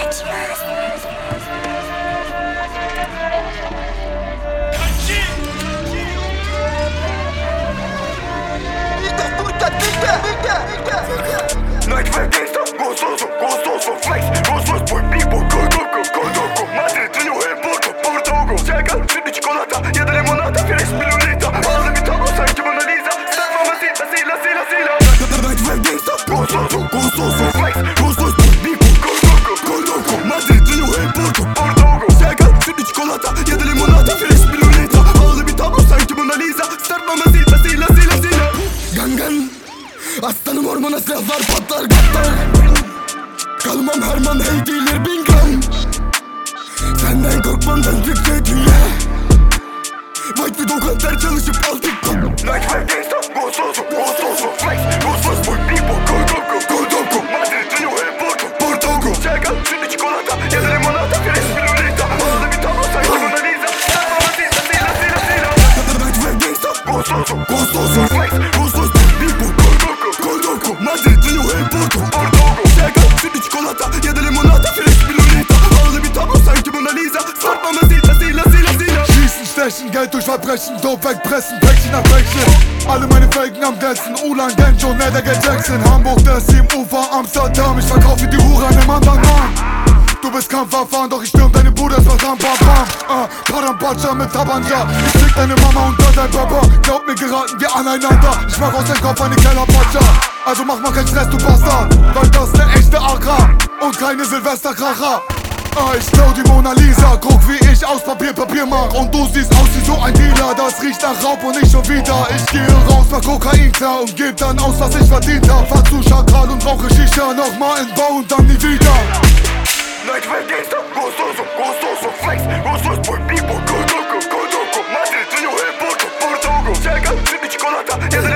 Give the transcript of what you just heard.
Night flag gangsta, gostoso, flex, Rolls-Royce por people, Codoco, Madrid, Rio, Porto, Portugal. Chega, cheio de chocolate, e de limonada, feliz pirulita. Fala de todo, sangue, Mona Lisa. Step mamacita, sila. Night flag gangsta, gostoso, flex, Rolls-Royce por people, Codoco, Madrid, Rio, Porto, Portugal. Chega, cheio de chocolate, e de limonada, feliz pirulita. Fala de todo, sangue, Mona Lisa. Step mamacita, sila. Gangan, aslanım ormana silahlar patlar gatlar. Kalmam Herman hey değilir Bingham. Senden korkmam döndükçe dünya. White Widow kadar çalışıp aldık. Night flag gangsta, gostoso, flex, Rolls-Royce for people, Codoco, Madrid, Rio, Porto, Portugal. Chega, cheio de chocolate, e de limonada, feliz pirulita. Fala de todo, sangue, Mona Lisa. Step mamacita, sila. Night flag gangsta, gostoso, flex, Rolls-Royce for people, Codoco, Madrid, Rio, Porto, Portugal. Chega, cheio de chocolate, e de limonada, feliz pirulita. Fala de todo, sangue, Mona Lisa. Step mamacita, sila. Schießen, stechen, Geld durch Verbrechen, Dope wegpressen, Päckchen nach Päckchen. Alle meine Felgen am Glänzen, Ulan, Genjo, Nethergate, Jackson. Hamburg, der Ufer, Amsterdam. Ich verkaufe die Hure einem anderen Mann. Du bist Kampferfahren, doch ich stürm deine Bude, es macht Ram, Bam, Bam. Parampacha mit Tabanja. Ich fick deine Mama und dein Papa. Glaub mir, geraten wir aneinander. Ich mach aus deinem Kopf eine Kellerpatscha. Also mach mal keinen Stress, du Bastard. Weil das der echte Agra und keine Silvesterkracher. Ich klau die Mona Lisa, guck wie ich aus Papier mach. Und du siehst aus wie so ein Dealer, das riecht nach Raub und ich schon wieder. Ich gehe raus, mach Kokain klar und geb dann aus, was ich verdient hab. Fahr zu Schakal und rauche Shisha, nochmal in Bau und dann nie wieder. Night flag gangsta, gostoso, flex, Rolls-Royce for people, Codoco, Madrid, Rio, Porto, Portugal. Chega, cheio de chocolate, e